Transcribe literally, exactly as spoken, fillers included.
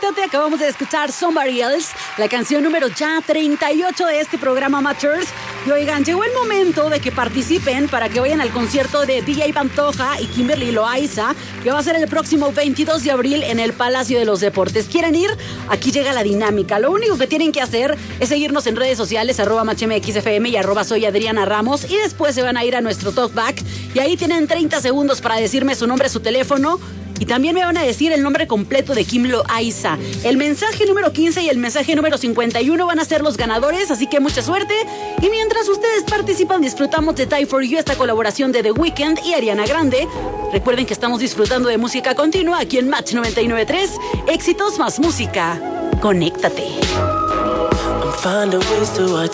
Conéctate, acabamos de escuchar Somebody Else, la canción número ya treinta y ocho de este programa Amateurs. Y oigan, llegó el momento de que participen para que vayan al concierto de D J Pantoja y Kimberly Loaiza, que va a ser el próximo veintidós de abril en el Palacio de los Deportes. ¿Quieren ir? Aquí llega la dinámica. Lo único que tienen que hacer es seguirnos en redes sociales, arroba machmxfm y arroba soy Adriana Ramos, y después se van a ir a nuestro talkback y ahí tienen treinta segundos para decirme su nombre, su teléfono. Y también me van a decir el nombre completo de Kim Loaiza. El mensaje número quince y el mensaje número cincuenta y uno van a ser los ganadores, así que mucha suerte. Y mientras ustedes participan, disfrutamos de Die For You, esta colaboración de The Weeknd y Ariana Grande. Recuerden que estamos disfrutando de música continua aquí en Match noventa y nueve punto tres. Éxitos más música. Conéctate.